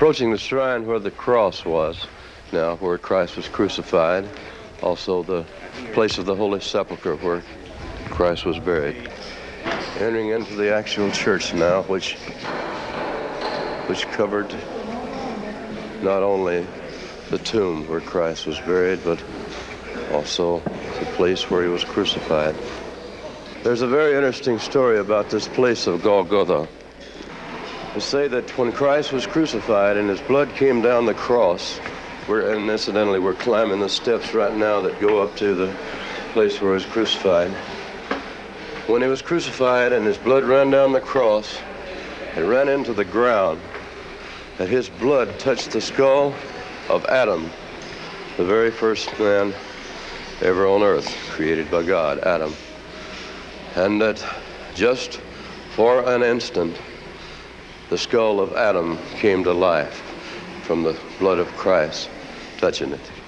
approaching the shrine where the cross was, now where Christ was crucified, also the place of the Holy Sepulchre where Christ was buried. Entering into the actual church now, which covered not only the tomb where Christ was buried, but also the place where he was crucified. There's a very interesting story about this place of Golgotha. They say that when Christ was crucified and his blood came down the cross, and incidentally we're climbing the steps right now that go up to the place where he was crucified. When he was crucified and his blood ran down the cross, it ran into the ground, that his blood touched the skull of Adam, the very first man ever on earth, created by God, Adam. And that just for an instant, the skull of Adam came to life from the blood of Christ touching it.